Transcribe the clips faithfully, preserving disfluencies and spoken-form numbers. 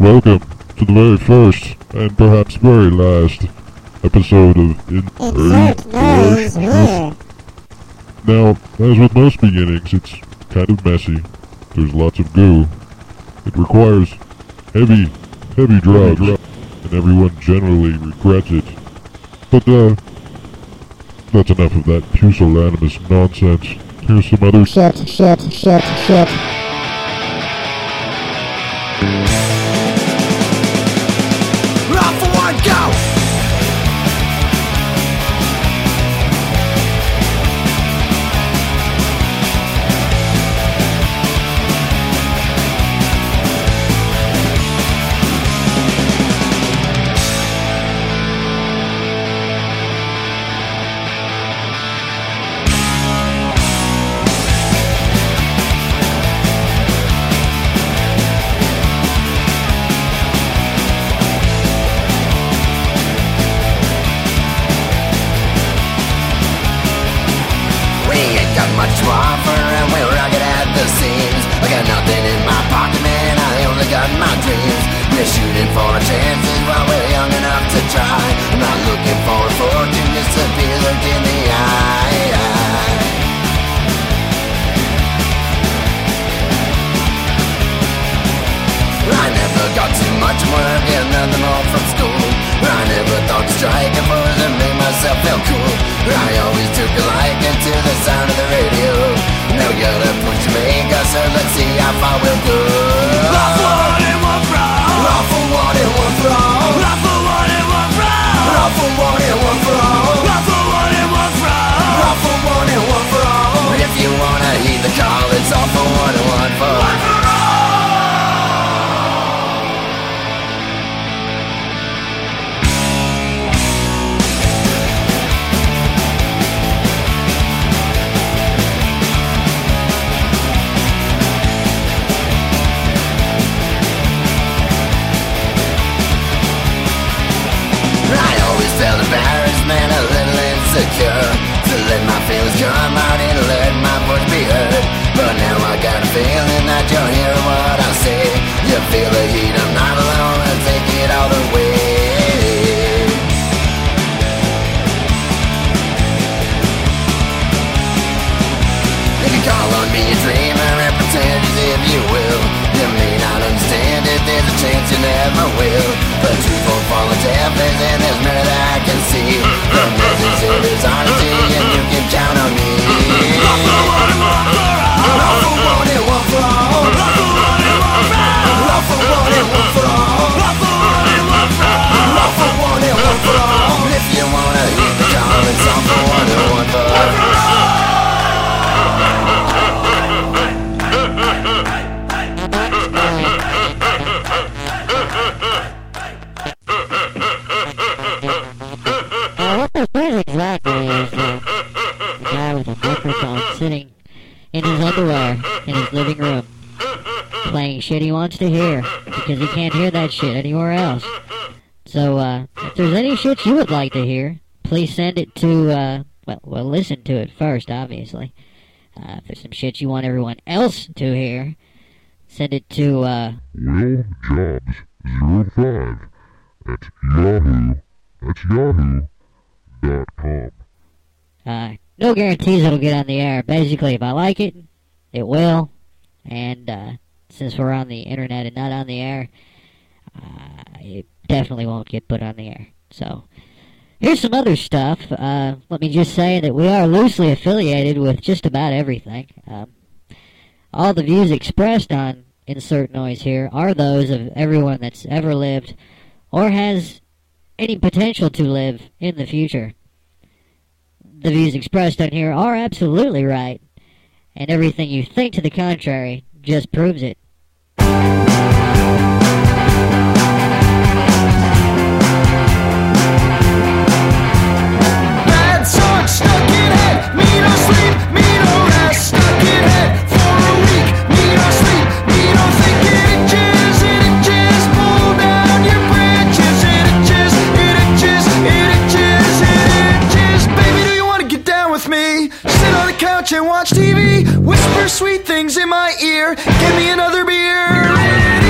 Welcome to the very first, and perhaps very last, episode of Insert Noise Here. Now, as with most beginnings, it's kind of messy. There's lots of goo. It requires heavy, heavy drugs, and everyone generally regrets it. But, uh, that's enough of that pusillanimous nonsense. Here's some other shit, shit, shit, shit. Roll for one, go! Much to offer and we're rugged at the seams. I got nothing in my pocket, man, I only got my dreams. We're shooting for our chances while we're young enough to try. I'm not looking for a fortune, just to be looked in the eye. I never got too much work and nothing more from school. I never thought to strike a pose and make myself feel cool. I always took a liking to the sound of the radio. Now we gotta push to make us, so let's see how far we'll go. All for one and one for all. All for one and one for all. All for one and one for all. All for one and one for all. All for one and one for all. All for one and one for all. If you wanna heed the call, it's all for one and one for all. Felt embarrassed, man, a little insecure to let my feelings come out and let my voice be heard. But now I got a feeling that you're hearing what I say. You feel the heat, I'm not alone, and take it all the way. You can call on me a dreamer and pretend as if you will. You may not understand it, there's a chance you never will. But truth won't fall into heavens, and there's many that I can see. The message here is honesty, and you can count on me. All for one and one for all. All for one and one for all. All for one and one for all. All for one and one for all. All for one and one for all. All for one and one for all. If you wanna hear the call, it's all for one and one for all. Exactly is the, the guy with a microphone sitting in his underwear in his living room playing shit he wants to hear because he can't hear that shit anywhere else. So uh, if there's any shit you would like to hear, please send it to uh, well, well listen to it first, obviously. Uh, if there's some shit you want everyone else to hear, send it to uh, Will Jobs zero five at Yahoo. That's Yahoo. Dot com. Uh, no guarantees it'll get on the air. Basically, if I like it, it will. And uh, since we're on the internet and not on the air, uh, it definitely won't get put on the air. So, here's some other stuff. Uh, let me just say that we are loosely affiliated with just about everything. Um, all the views expressed on Insert Noise Here are those of everyone that's ever lived or has any potential to live in the future. The views expressed on here are absolutely right, and everything you think to the contrary just proves it. Bad song stuck in head, me no sleep, me no rest, stuck in head for a week, me no sleep, me no think it itches, it itches, pull down your bridges, it itches, it itches, it itches, it itches, baby, do you wanna get down with me? Sit on the couch and watch T V, whisper sweet things in my ear, give me another beer.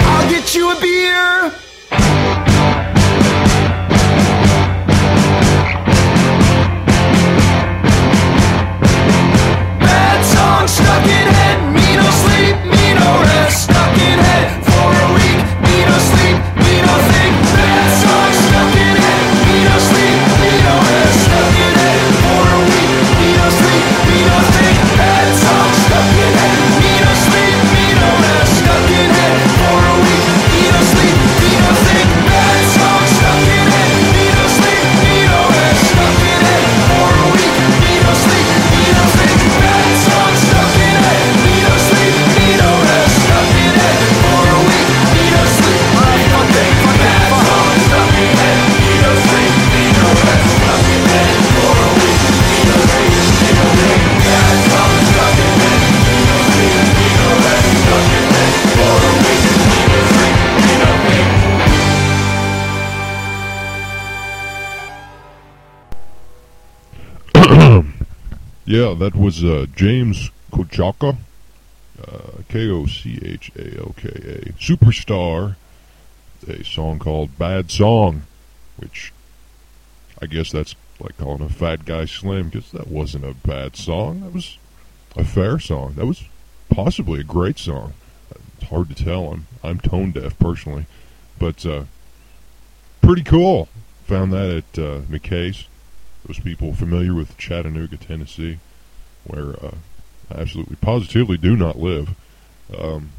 I'll get you a beer. Bad song stuck in head, me no sleep, me no rest. Stuck in head for a week, me no sleep, me no think. Bad song stuck in head, me no sleep, me no rest. Stuck in head for a week, me no sleep, me no think. Bad song stuck in head, me no sleep, me no rest. Stuck in head for a week, me no sleep, me no think. Bad song stuck in head, me no sleep, me no rest. Stuck in head for a week, me no sleep, me no think. Bad song stuck in head, me no sleep, me no rest. Stuck in head for a week, me no sleep, me no think. Bad song stuck in head, me no sleep, me no rest. Stuck in head for a week, me no sleep, me no think. Bad song stuck in head, me no sleep, me no rest. Stuck in head for a week, me no sleep, me no think. Yeah, that was uh, James Kochalka, uh, K O C H A L K A, Superstar, a song called Bad Song, which I guess that's like calling a fat guy slim, because that wasn't a bad song. That was a fair song. That was possibly a great song. It's hard to tell. I'm, I'm tone deaf personally, but uh, pretty cool. Found that at uh, McKay's. Those people familiar with Chattanooga, Tennessee, where uh, I absolutely positively do not live, um,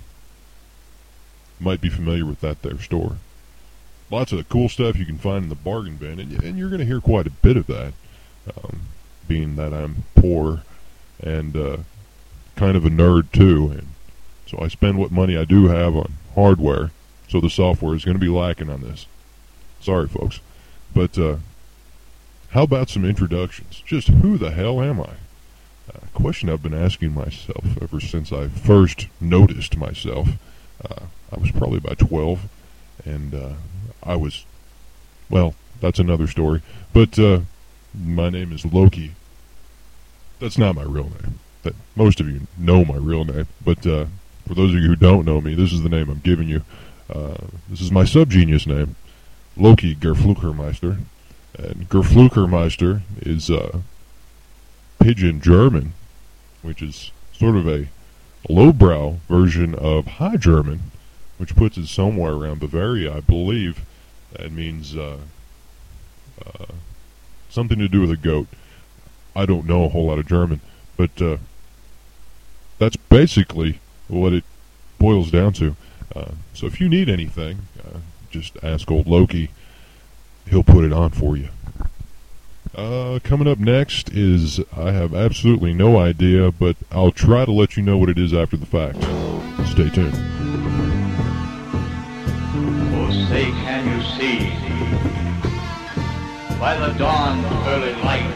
might be familiar with that there store. Lots of cool stuff you can find in the bargain bin, and, and you're going to hear quite a bit of that, um, being that I'm poor and uh, kind of a nerd too, and so I spend what money I do have on hardware, so the software is going to be lacking on this. Sorry, folks. But uh, how about some introductions? Just who the hell am I? A question I've been asking myself ever since I first noticed myself. Uh, I was probably about twelve, and uh, I was, well, that's another story. But uh, my name is Loki. That's not my real name. That most of you know my real name, but uh, for those of you who don't know me, this is the name I'm giving you. Uh, this is my subgenius name, Loki Gerfluchermeister. And Gerfluchermeister is uh, Pidgin German, which is sort of a lowbrow version of High German, which puts it somewhere around Bavaria, I believe. That means uh, uh, something to do with a goat. I don't know a whole lot of German, but uh, that's basically what it boils down to. Uh, so if you need anything, uh, just ask old Loki. He'll put it on for you. Uh, coming up next is, I have absolutely no idea, but I'll try to let you know what it is after the fact. Stay tuned. Oh, say can you see, by the dawn's early light,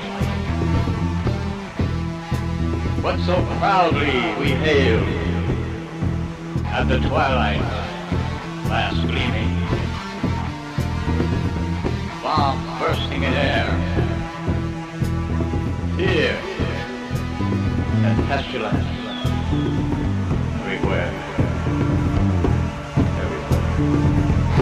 what so proudly we hailed at the twilight last gleaming, bomb bursting in air, fear and pestilence everywhere, everywhere.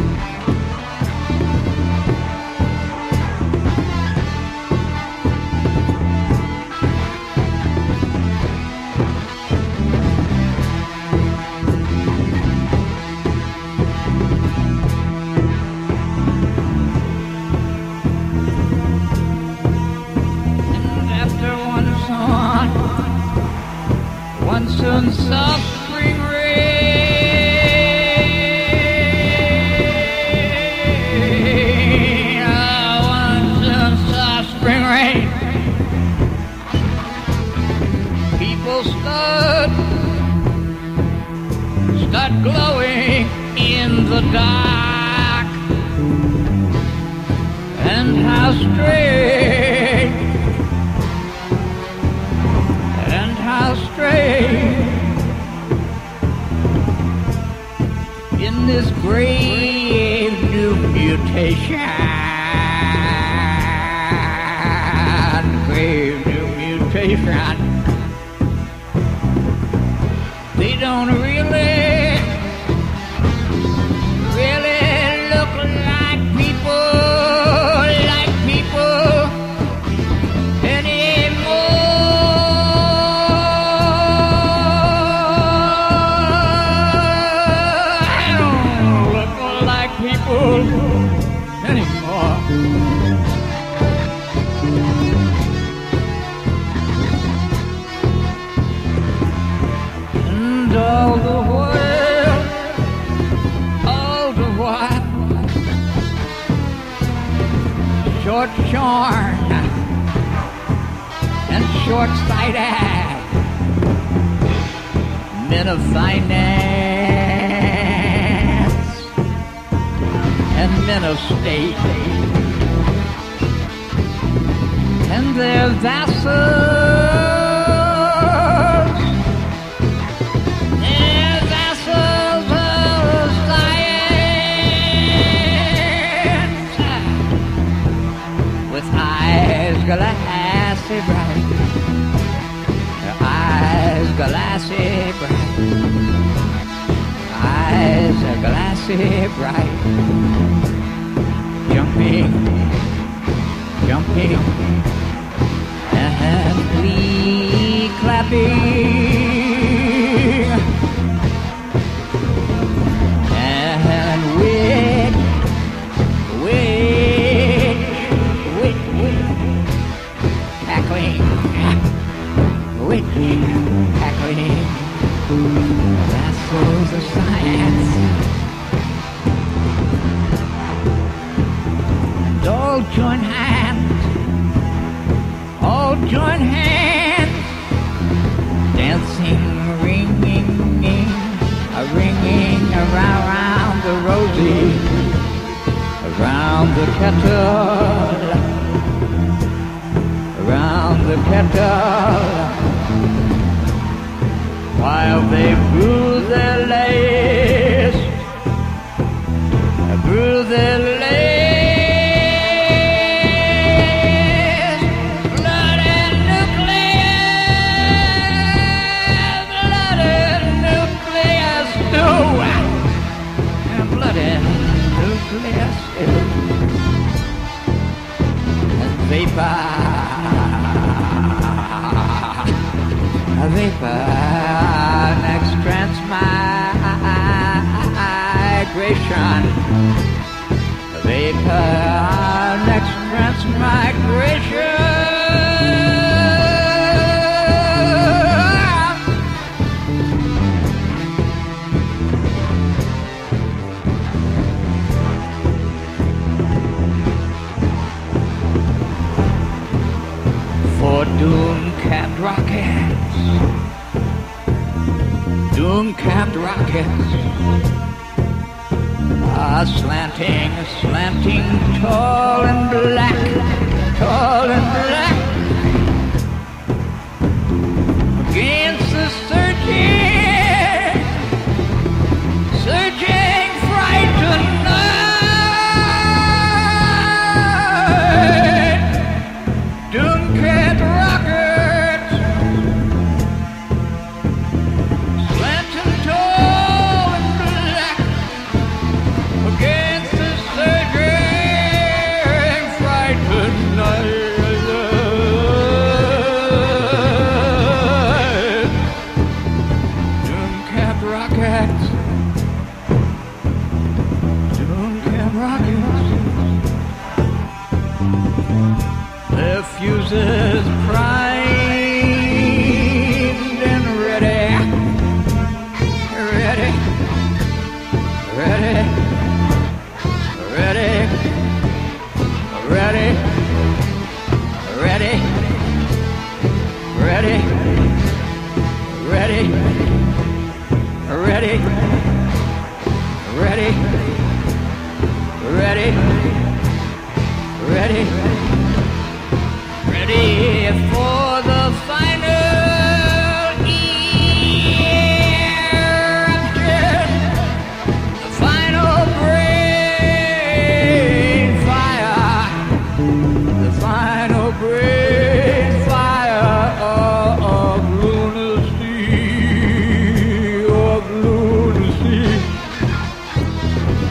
One soft spring rain, oh, one soft spring rain. People stood, start glowing in the dark, and how strange, and how strange. In this grave new mutation, grave new mutation, they don't really fool anymore. And all the while, all the while, short shorn and short-sighted men of finance and men of state and their vassals, their vassals of science, with eyes glassy bright, their eyes glassy bright, eyes are glassy bright, jumping, jumping, and glee clapping, and wit, wit, wit, wit, cackling, wit, cackling, vassals of science. And all join hands, all join hands, dancing, ringing, a ringing around the rosy, around the kettle, around the kettle, while they brew their lace, brew their lace. Vapor, a vapor, next transmigration, a vapor, next transmigration. Doom-capped rockets, doom-capped rockets are slanting, slanting, tall and black, tall and black, against the surging, surging frightened night. Doom-capped rockets, slanting tall and black, against the surging frightened night. Doom-capped rockets, doom-capped rockets, their fuses primed and ready, ready, ready, ready, ready, ready, ready, ready, ready, ready, ready, ready. Ready for the final eruption, the final brain fire, the final brain fire of lunacy, of lunacy.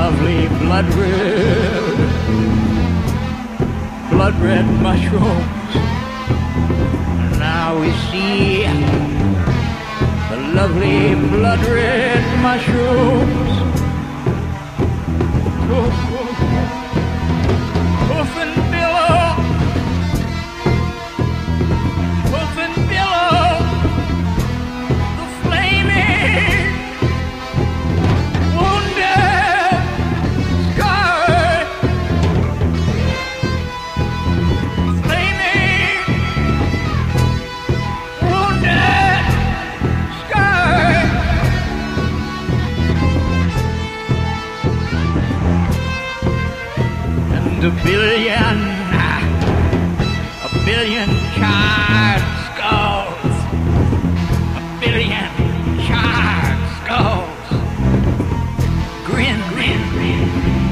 lovely blood red, blood red mushrooms. Now we see the lovely blood red mushrooms. Poof, poof, poof and billow, poof and billow, the flaming, wounded sky, flaming, wounded sky. And a billion, a billion charred skulls, a billion charred skulls. Grin, grin, grin,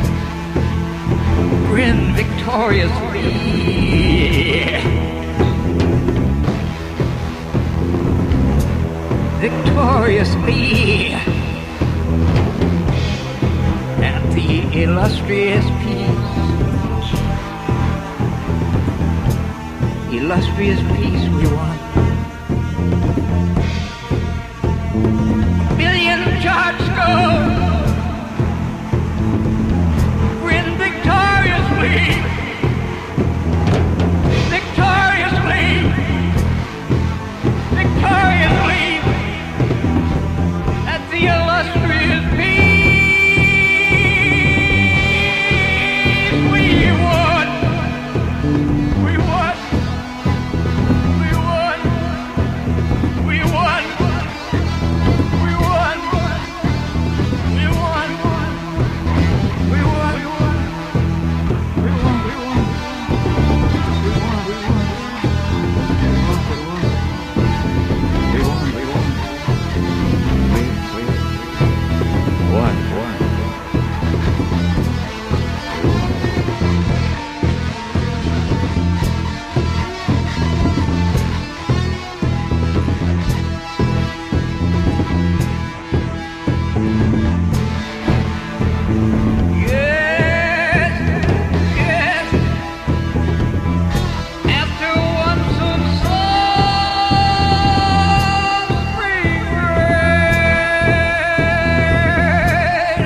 grin victoriously. Victoriously at the illustrious peace. Illustrious peace we want. Billion charged skulls grin victoriously, victoriously, victoriously at the illustrious peace we want. We want. We won! We won! We won! We won! We won! We won! We won! We won! We won! We won! We won! We won! Won! Yes, yes. After one so soft spring rain,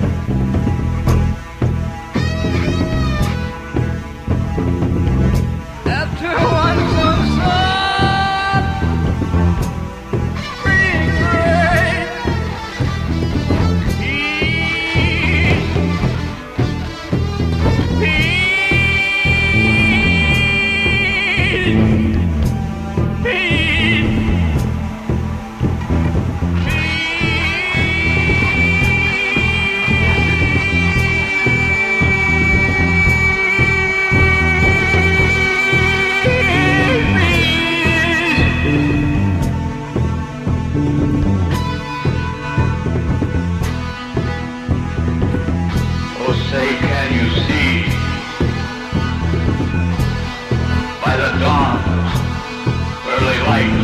after one so soft spring rain, peace, Oh, say, can you see by the dawn's early light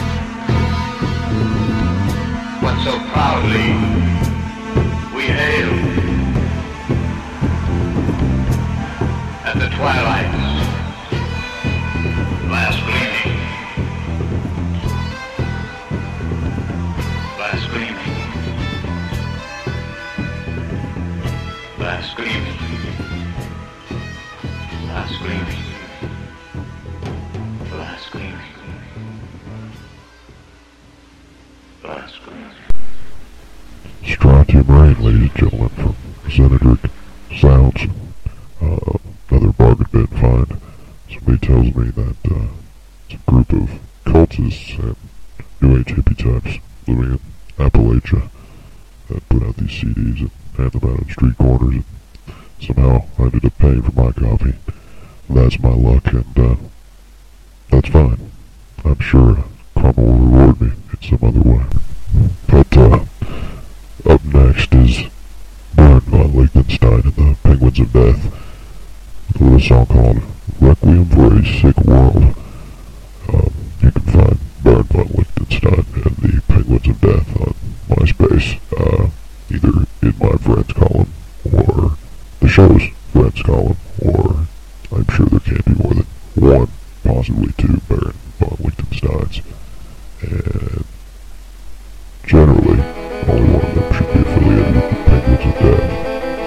what so proudly we hailed at the twilight's last gleaming, last gleaming, last gleaming, last gleaming, last gleaming, last gleaming. Strontium Rain, ladies and gentlemen, from Xenodric Sounds. Uh, another bargain bin find. Somebody tells me that uh, it's a group of cultists and New Age hippie types living in Appalachia that put out these C Ds and hand them out on street corners, and somehow I ended up paying for my copy. That's my luck, and uh, that's fine. I'm sure karma will reward me in some other way. But uh, up next is Bernd von Liechtenstein and the Penguins of Death with a song called Requiem for a Sick World. Um, you can find Bernd von Liechtenstein and the Penguins of Death on MySpace, uh, either in my friends column one, possibly two Baron von Liechtensteins, and generally, only one of them should be affiliated with the Penguins of Death.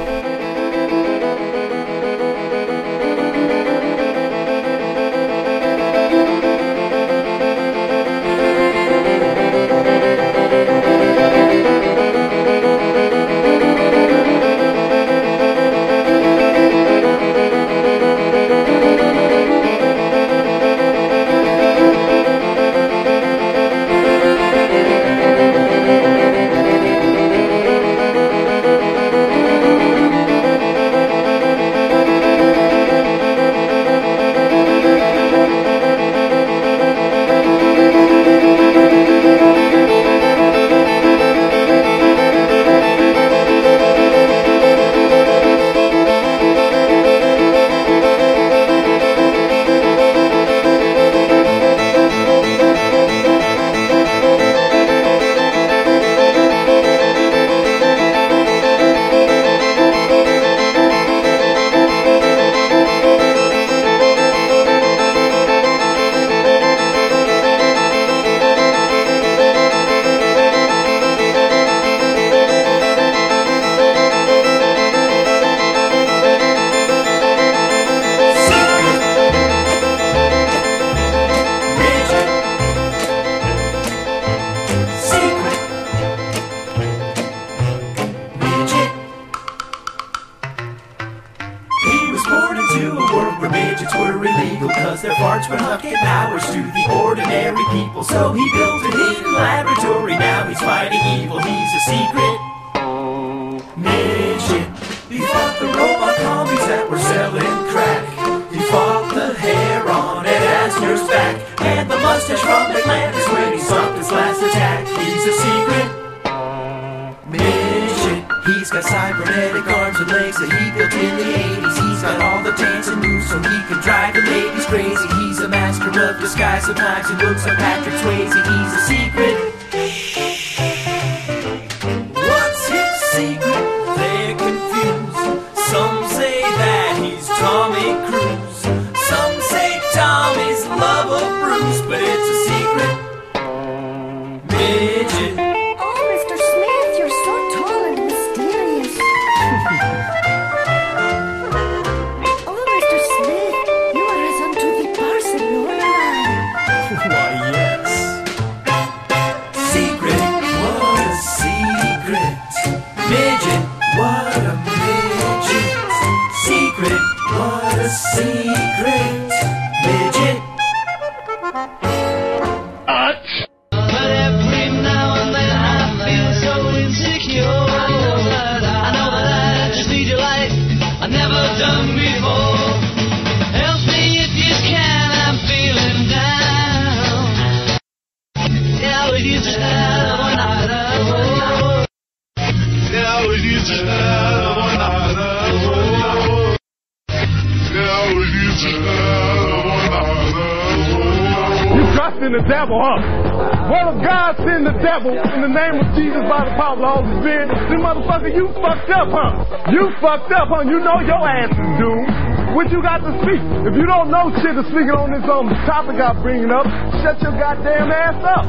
In the devil, huh? What if God send the devil in the name of Jesus by the power of the Holy Spirit? Then motherfucker, you fucked up, huh? You fucked up, huh? You know your ass is doomed. What you got to speak? If you don't know shit to speaking on this um, topic I'm bringing up, shut your goddamn ass up.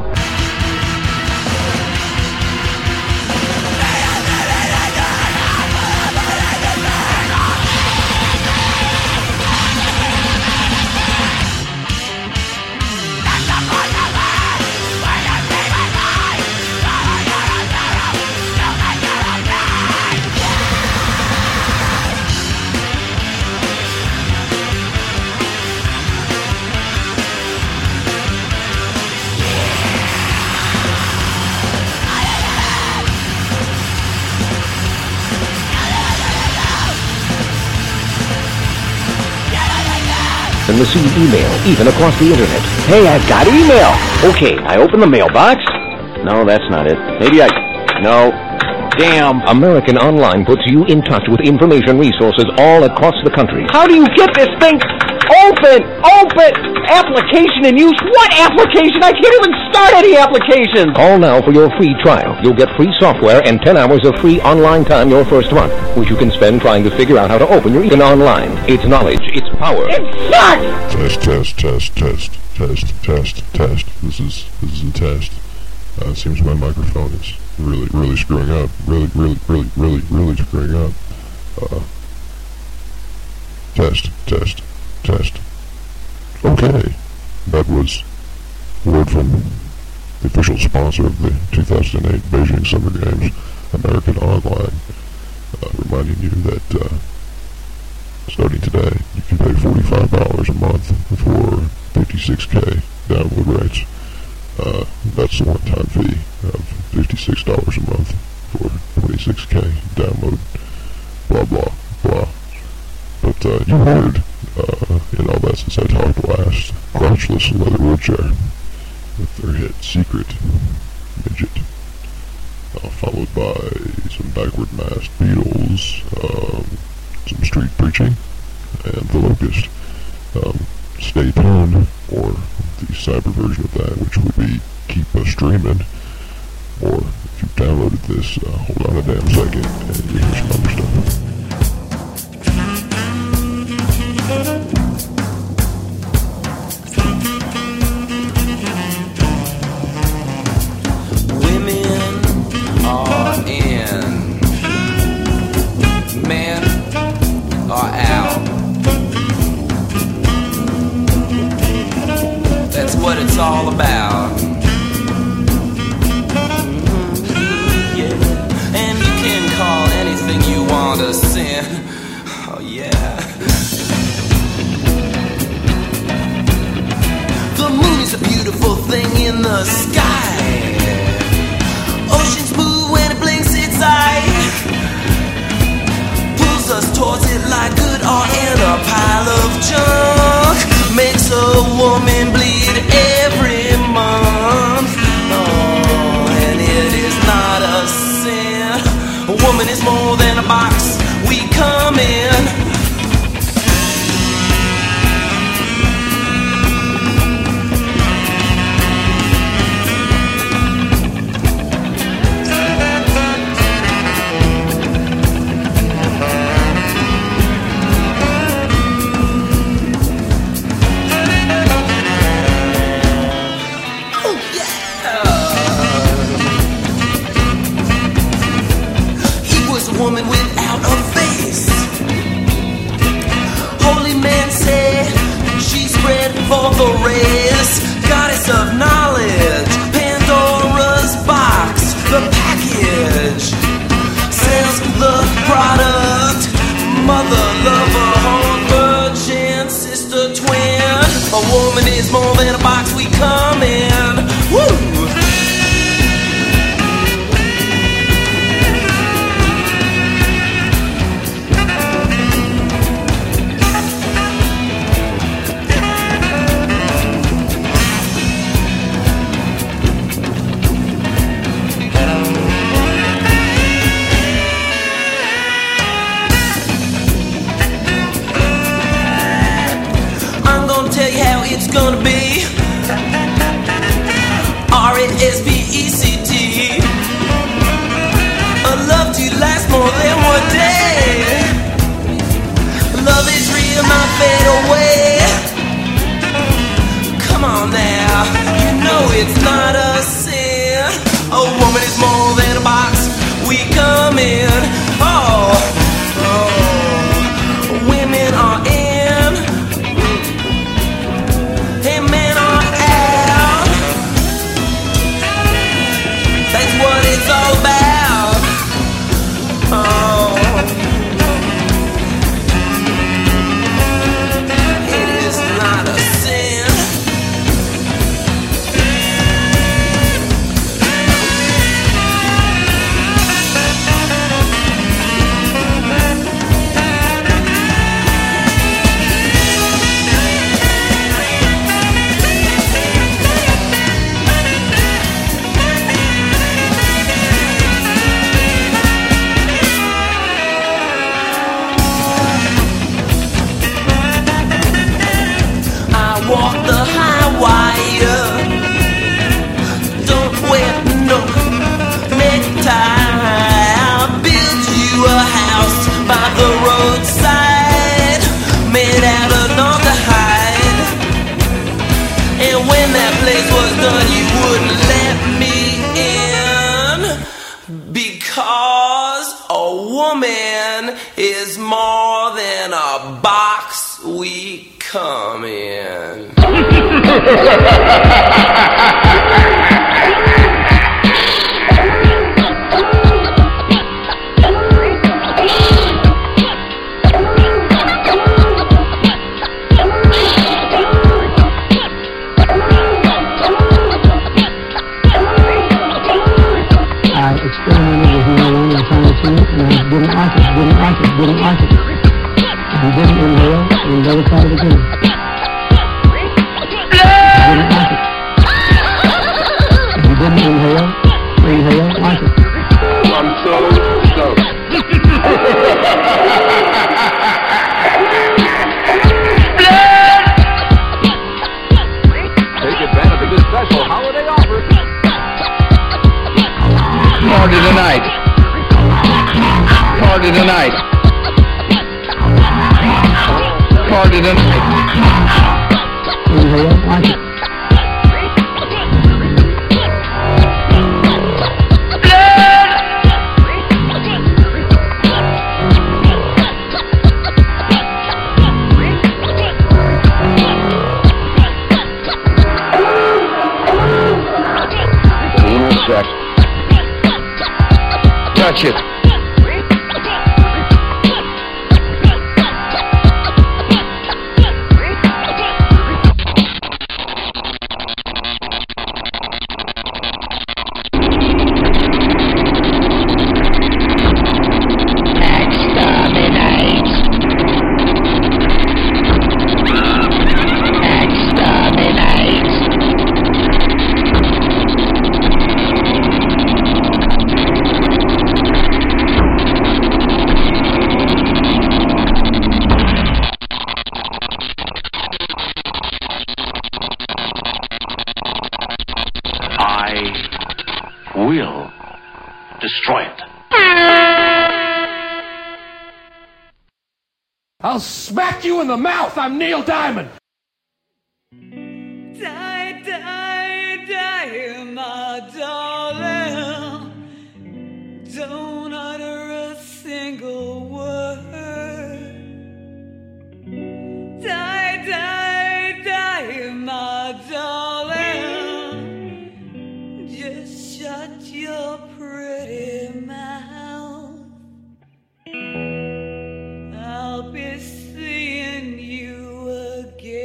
And receive email, even across the internet. Hey, I've got email! Okay, I open the mailbox. No, that's not it. Maybe I... No. Damn. American Online puts you in touch with information resources all across the country. How do you get this thing open? Open! Application in use? What application? I can't even start any applications! Call now for your free trial. You'll get free software and ten hours of free online time your first month, which you can spend trying to figure out how to open your Eaton online. It's knowledge. It's power. It sucks! Test, test, test, test, test, test, test. This is, this is a test. Uh, it seems my microphone is really, really screwing up. Really, really, really, really, really screwing up. Uh, test, test, test. Okay. That was a word from the official sponsor of the two thousand eight Beijing Summer Games, American Online, uh, reminding you that uh, starting today, you can pay forty-five dollars a month for fifty-six K download rates. Uh, that's the one-time fee of fifty-six dollars a month for twenty-six K download, blah, blah, blah. But uh, you heard, uh, in all that since I talked last, Crotchless Leather Wheelchair with their hit Secret Midget, uh, followed by some Backward Masked Beatles, um, some Street Preaching, and The Locust. Um, stay tuned for the cyber version of that, which would be Keep Us Streaming, or if you've downloaded this, uh, hold on a damn second and you hear some other stuff. Women are in, men are out. That's what it's all about. Yeah, and you can call anything you want a sin. Oh yeah. The moon is a beautiful thing in the sky. Oceans move when it blinks its eye. Pulls us towards it like good art in a pile of junk. Makes a woman bleed every month. Oh, and it is not a sin. A woman is more than a box we come in. Woman without a face. Holy men say she's bred for the race. Goddess of knowledge, Pandora's box. The package sells the product. Mother, lover, home virgin, sister, twin. A woman is more than a box we come in. Woo! It's gonna be R A S P E C T. A love to last more than one day. Love is real, not fade away. Come on now, you know it's not a sin. A woman is more than a box we come in. Oh, oh, women are in. Hey we come in. I experimented with marijuana and trying to chew it, and I didn't like it, didn't like it, didn't like it. And didn't inhale, and never tried it again. Didn't like it. And didn't inhale, inhale, like it. I'm so stoked. Take advantage of this special holiday offer. Party tonight. Party tonight. Party tonight. Inhale, like it. Anal sex. Touch it. will destroy it. I'll smack you in the mouth! I'm Neil Diamond! Die, die, die, my darling. Don't utter a single word. Die, die, die, my darling. Just shut your pretty mouth. I'll be seeing you again.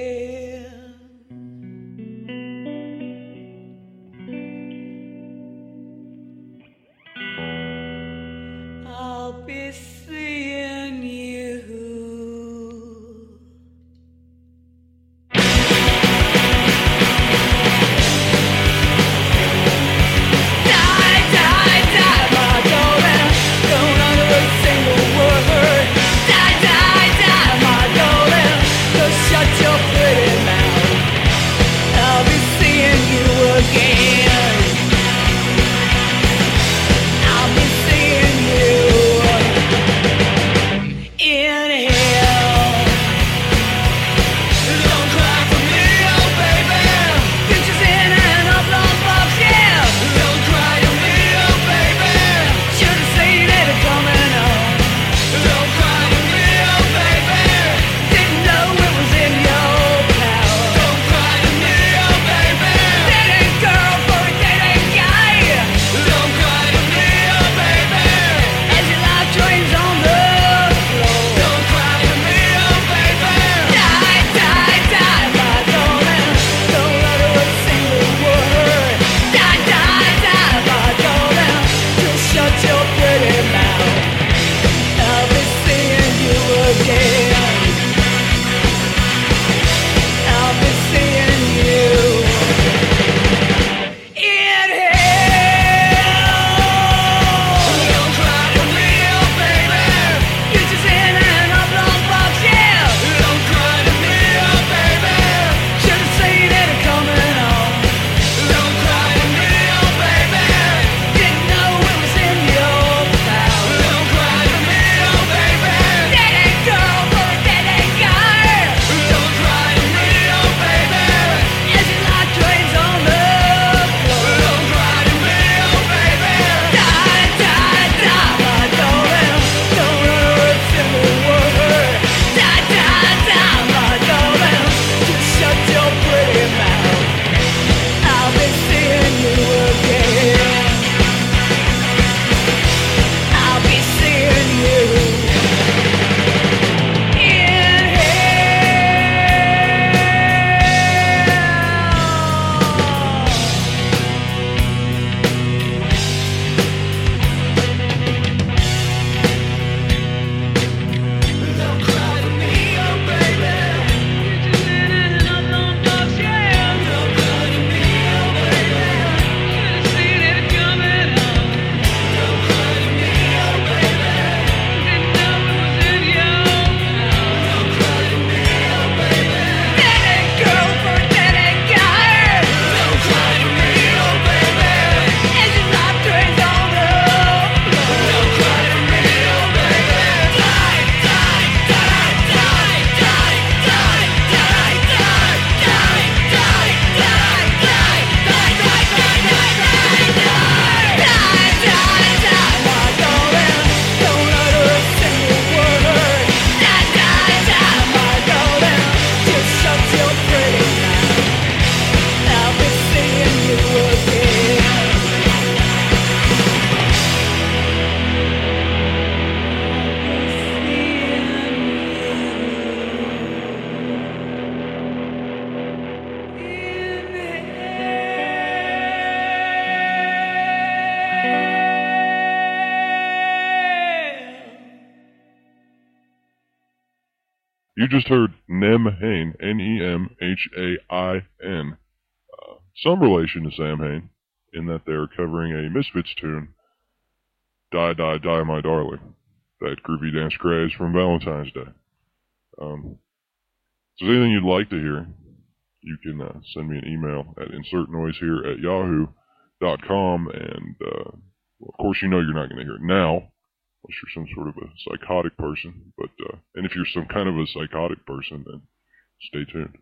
You just heard Nemhain, N E M H A I N. Uh, some relation to Sam Hain, in that they're covering a Misfits tune, Die, Die, Die, My Darling. That groovy dance craze from Valentine's Day. Um, if there's anything you'd like to hear, you can uh, send me an email at insertnoise here at yahoo dot com, and uh, well, of course you know you're not going to hear it now, unless you're some sort of a psychotic person, but uh, and if you're some kind of a psychotic person, then stay tuned.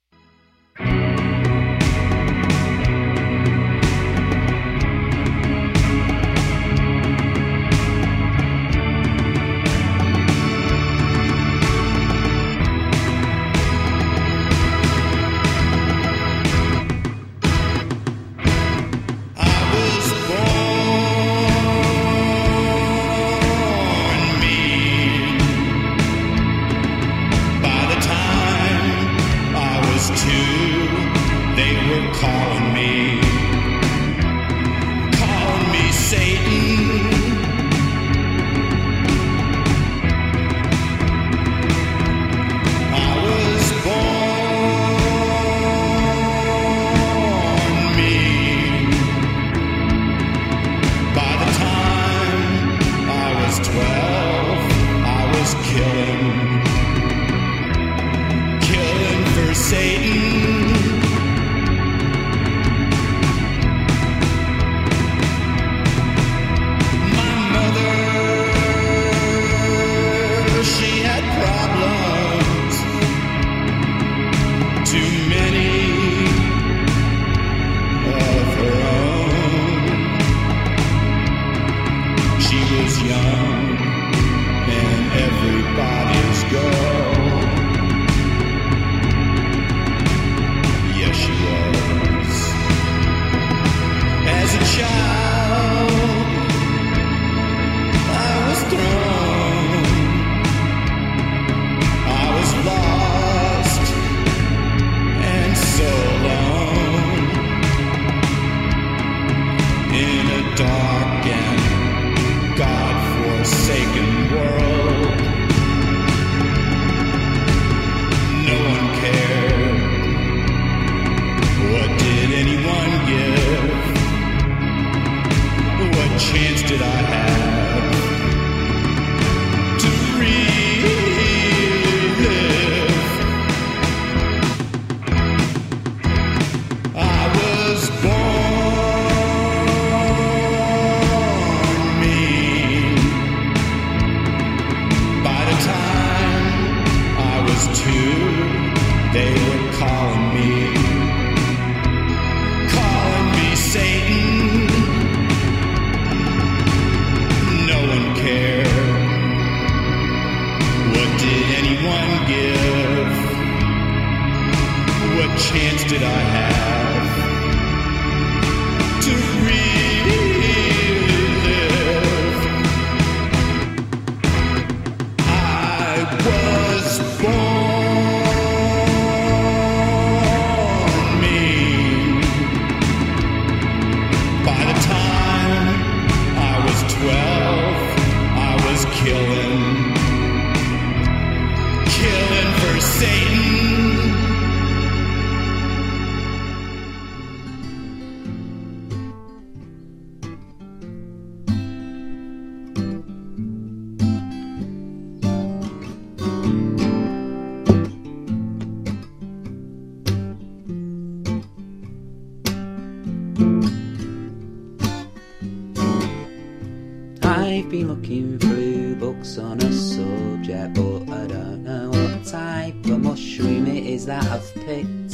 I've been looking through books on a subject, but I don't know what type of mushroom it is that I've picked.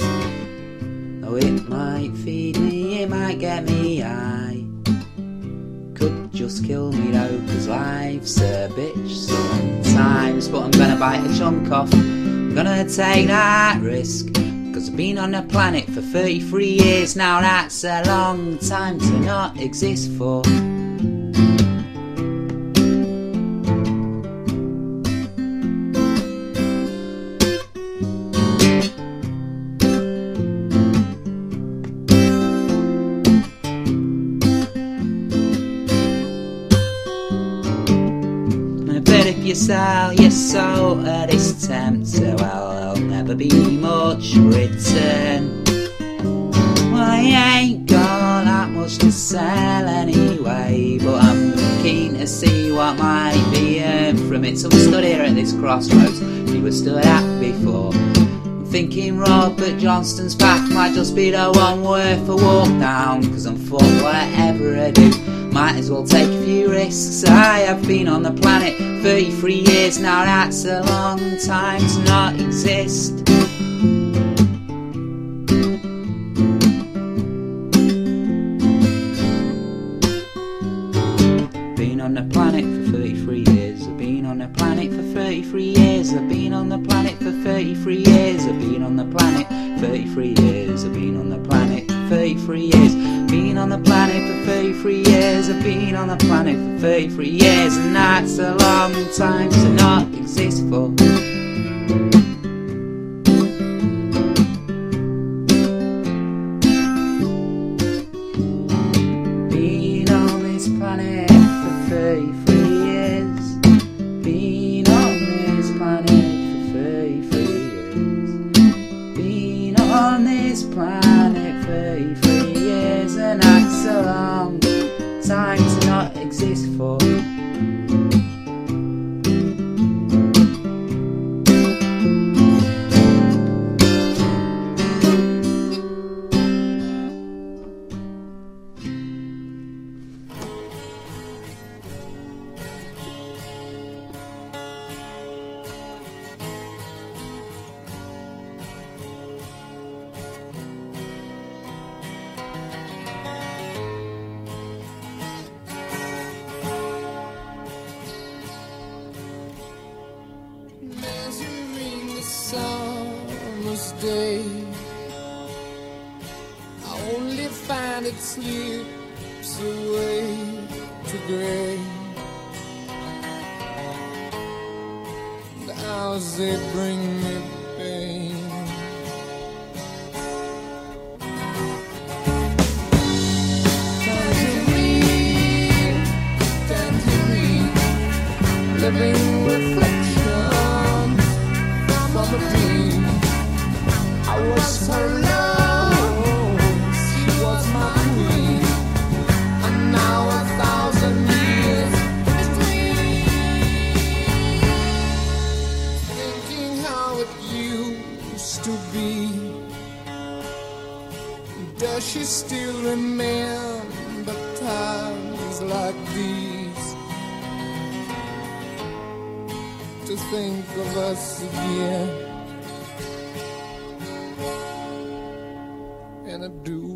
Oh, it might feed me, it might get me high, could just kill me though, cause life's a bitch sometimes. But I'm gonna bite a chunk off, I'm gonna take that risk, cause I've been on the planet for thirty-three years now. That's a long time to not exist for. you sell your soul to this tempter, well, there'll never be much return. Well, I ain't got that much to sell anyway, but I'm keen to see what might be earned from it. So we stood here at this crossroads we were stood at before, thinking Robert Johnston's path might just be the one worth a walk down. Cause I'm thought whatever I do, might as well take a few risks. I have been on the planet thirty-three years now, that's a long time to not exist. Been on the planet for thirty-three years, I've been on the planet for thirty-three years, I've been on the planet for thirty-three years, I've been on the planet thirty-three years, I've been on the planet thirty-three years, been on the planet for thirty-three years, I've been on the planet for thirty-three years, and that's a long time to not exist for. Been on this planet for thirty-three years, been on this planet for thirty-three years, been on this planet thirty-three years, and that's a long time to not exist for. Summer's day, I only find it slips away to grey. The hours they bring me pain. Tangerine, tangerine, living reflection from a dream. I was her love, she was my queen, and now a thousand years between. Thinking how it used to be, does she still remember times like these? To think of us again, and I do.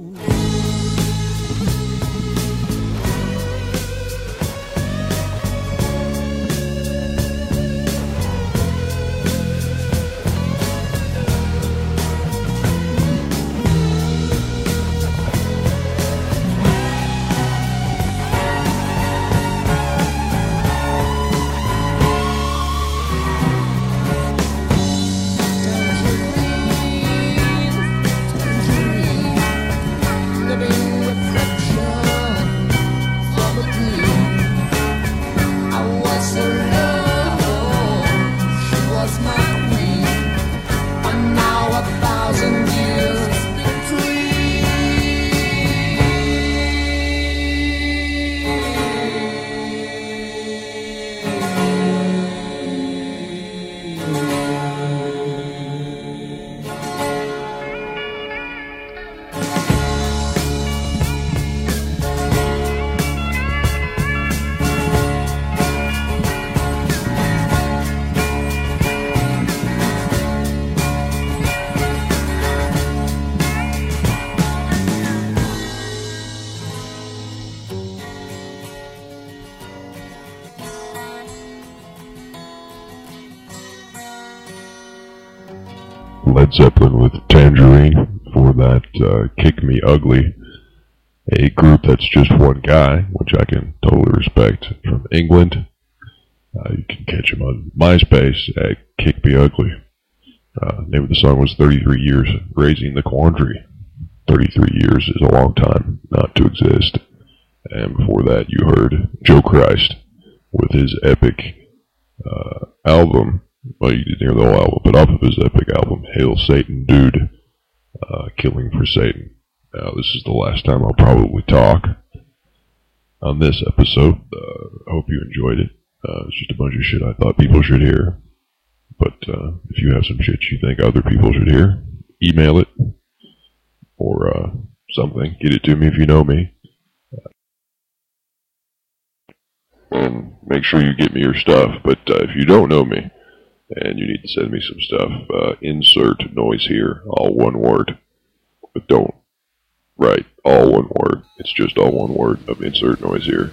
Led Zeppelin with Tangerine for that uh, Kick Me Ugly, a group that's just one guy, which I can totally respect, from England. Uh, you can catch him on MySpace at Kick Me Ugly. Uh, name of the song was thirty-three years, Raising the Quandary. thirty-three years is a long time not to exist. And before that, you heard Joe Christ with his epic uh, album. Well, you didn't hear the whole album, but off of his epic album, Hail Satan Dude, uh, Killing for Satan. Now, this is the last time I'll probably talk on this episode. Uh, I hope you enjoyed it. Uh, it's just a bunch of shit I thought people should hear. But uh, if you have some shit you think other people should hear, email it or uh, something. Get it to me if you know me. And make sure you get me your stuff. But uh, if you don't know me and you need to send me some stuff, uh, insert noise here, all one word. But don't write all one word. It's just all one word of insert noise here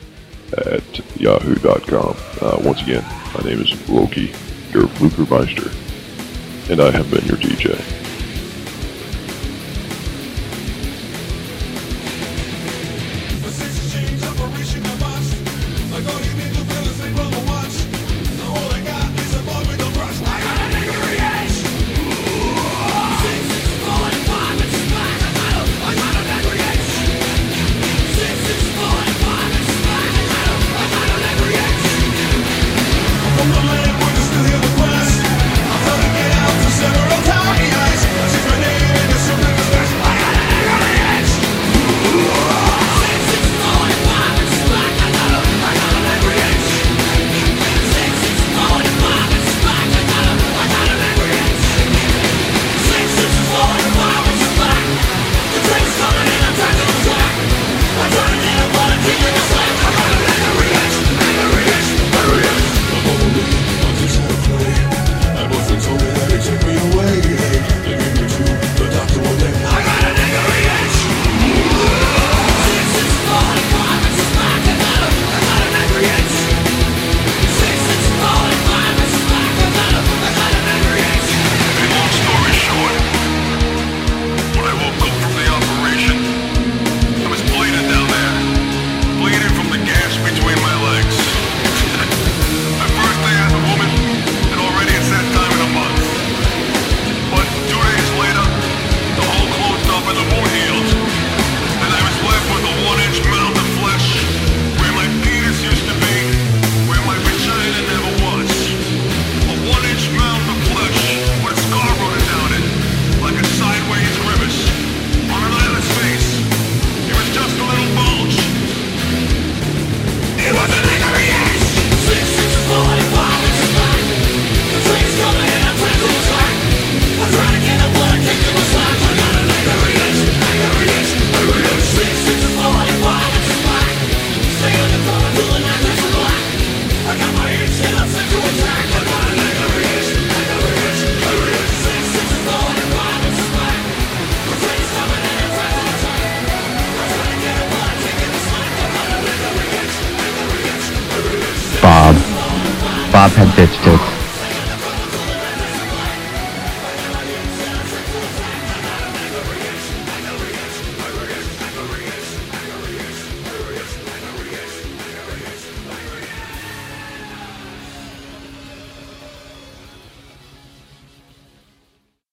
at yahoo dot com. Uh, once again, my name is Loki, your Flukermeister, and I have been your D J. Bob. Bob had bitch tits.